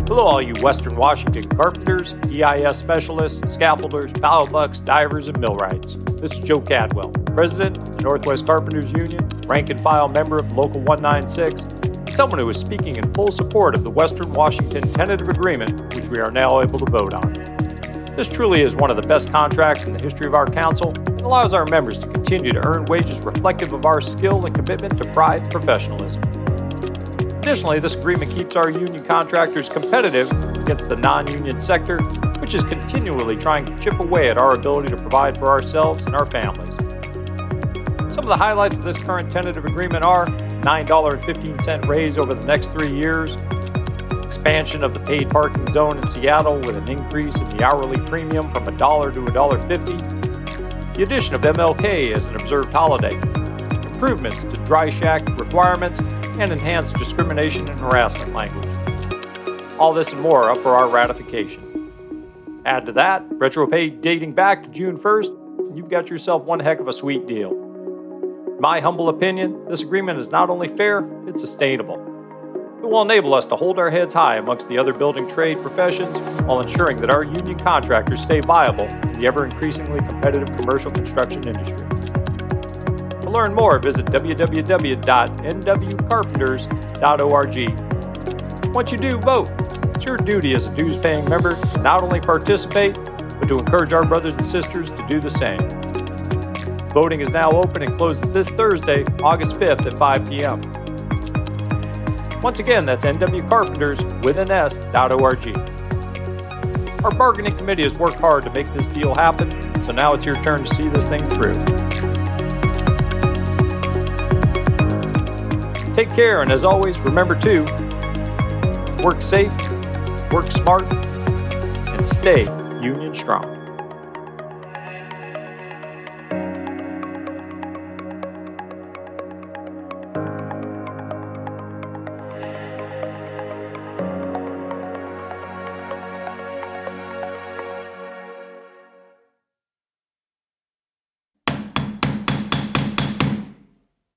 Hello, all you Western Washington carpenters, EIS specialists, scaffolders, bow bucks, divers, and millwrights. This is Joe Cadwell, President of the Northwest Carpenters Union, rank and file member of Local 196, and someone who is speaking in full support of the Western Washington Tentative Agreement, which we are now able to vote on. This truly is one of the best contracts in the history of our council and allows our members to continue to earn wages reflective of our skill and commitment to pride and professionalism. Additionally, this agreement keeps our union contractors competitive against the non-union sector, which is continually trying to chip away at our ability to provide for ourselves and our families. Some of the highlights of this current tentative agreement are $9.15 raise over the next 3 years, expansion of the paid parking zone in Seattle with an increase in the hourly premium from $1 to $1.50, the addition of MLK as an observed holiday, improvements to dry shack requirements, and enhanced discrimination and harassment language. All this and more up for our ratification. Add to that, retro pay dating back to June 1st, and you've got yourself one heck of a sweet deal. In my humble opinion, this agreement is not only fair, it's sustainable. It will enable us to hold our heads high amongst the other building trade professions while ensuring that our union contractors stay viable in the ever-increasingly competitive commercial construction industry. To learn more, visit www.nwcarpenters.org. Once you do, vote. It's your duty as a dues-paying member to not only participate, but to encourage our brothers and sisters to do the same. Voting is now open and closes this Thursday, August 5th at 5 p.m. Once again, that's nwcarpenters.org. Our bargaining committee has worked hard to make this deal happen, so now it's your turn to see this thing through. Take care, and as always, remember to work safe, work smart, and stay union strong.